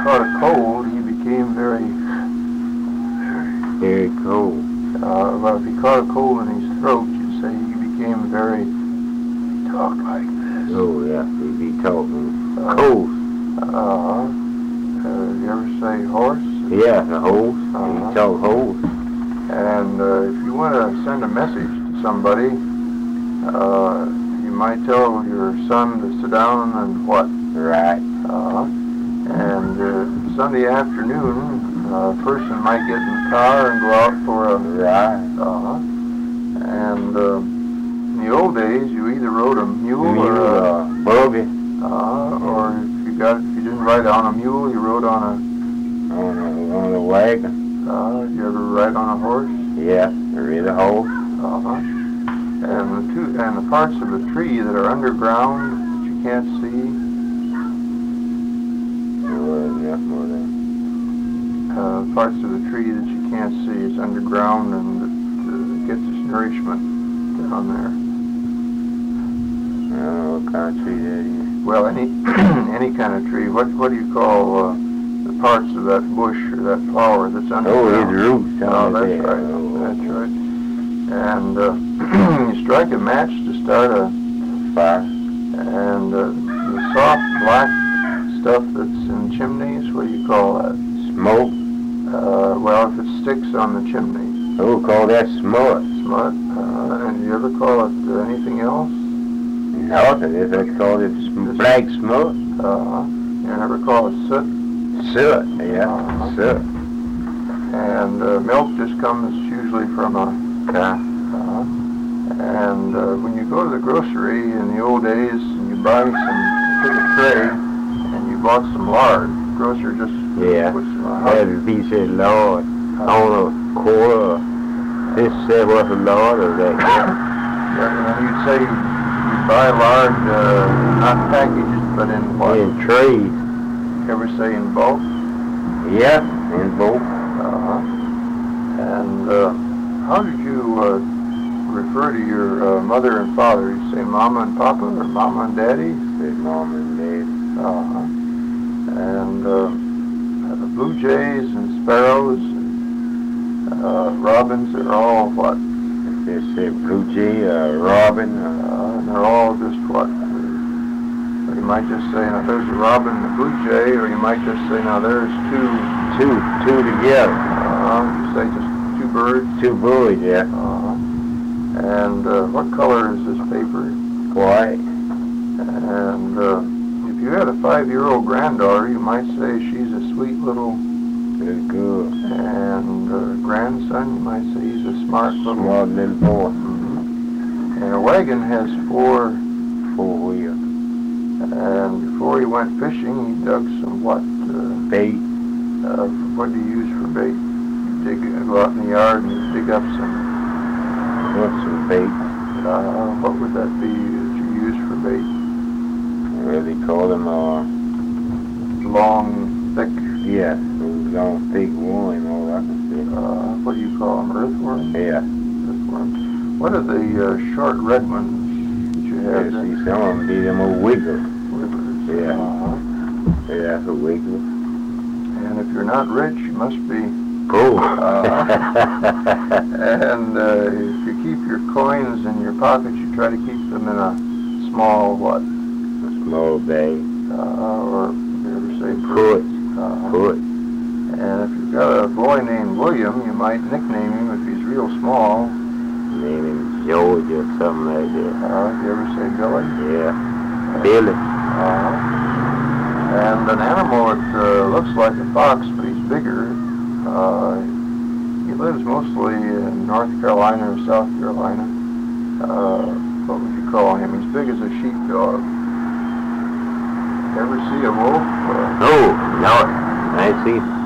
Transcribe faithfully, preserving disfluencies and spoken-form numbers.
caught a cold, he became very, Very cold. uh, well, if he caught a cold in his throat, you'd say he became very, talk like this. Oh, yeah, he'd be talking Uh, cold. Uh, uh, you ever say horse? Yeah, the hose. Uh-huh. He'd talk hose. And uh, if you want to send a message to somebody, uh, you might tell your son to sit down and what? Right. Uh, and uh, Sunday afternoon, a person might get in the car and go out for a... Right. Uh, and uh, in the old days, you either rode a mule, Mule or a... or buggy. Uh, or if you got, if you didn't ride on a mule, you rode on On a, on a wagon. a... Uh, you ever ride on a horse? Yeah, rid of hose. Uh-huh. And the two, and the parts of the tree that are underground that you can't see, There wasn't enough more than. uh, parts of the tree that you can't see, it's underground and it uh, gets its nourishment down there. I don't know what kind of tree that is. Well, any any kind of tree. What what do you call uh, the parts of that bush or that flower that's Oh, underground? his roots. Oh, that's there. right. Oh, That's right. And uh, you strike a match to start a Fire. and uh, the soft black stuff that's in chimneys. What do you call that? Smoke. Uh, well, if it sticks on the chimney, Oh, call that smut. smut. Uh, and you ever call it uh, anything else? Nothing. If they call it sm- black smut. Uh, you never call it soot. Soot. Yeah, Uh-huh. soot. And uh, milk just comes usually from a Cow. Uh, and uh, when you go to the grocery in the old days and you buy some, you take a tray and you bought some lard, the grocer just Yeah. puts some uh, Had a piece of lard on a quarter. This said was a lard or that. yeah, and you'd say you buy lard, uh, not packaged, but in what? In trees. Ever say in bulk? Yeah, in both. Uh-huh. And uh, how did you uh, refer to your uh, mother and father? You say mama and papa or mama and daddy? Said mom and dad. Uh-huh. And uh, uh, blue jays and sparrows and uh, robins, they're all what? They said blue jay, uh, robin. Uh, Uh, and they're all just what? Or you might just say, now there's a robin and a blue jay, or you might just say, now there's two, two, two together. uh, you say just two birds. Two boys, yeah. Uh-huh. And uh, what color is this paper? White. And uh, if you had a five-year-old granddaughter, you might say she's a sweet little... Good, good. And uh, grandson, you might say he's a smart little... Smart little boy. Mhm. And a wagon has four... Four wheels. And before he went fishing, he dug some what? Uh, Bait. uh, what do you use for bait? You dig, go out in the yard and you dig up some... What's some bait? Uh, what would that be that you use for bait? What do they call them? Uh, Long, thick... yeah, those long, thick worm, all I can say. Uh, what do you call them? Earthworms? Yeah. Earthworms. What are the uh, short red ones that you Yeah, have there? see, some of them be them old wiggle. Wigglers. Yeah. Uh-huh. Yeah, that's a wiggle. And if you're not rich, you must be... Cool. Uh, and uh, if you keep your coins in your pockets, you try to keep them in a small what? A small bag. Uh, or you ever say Put. Uh, Put. And if you've got a boy named William, you might nickname him if he's real small. Name him George or something like that. Uh, you ever say Billy? Yeah. Billy. Uh, and an animal that uh, looks like a fox, but he's bigger. Uh, he lives mostly in North Carolina or South Carolina. Uh, what would you call him? He's big as a sheepdog. Ever see a wolf? Uh, Oh, no. I see.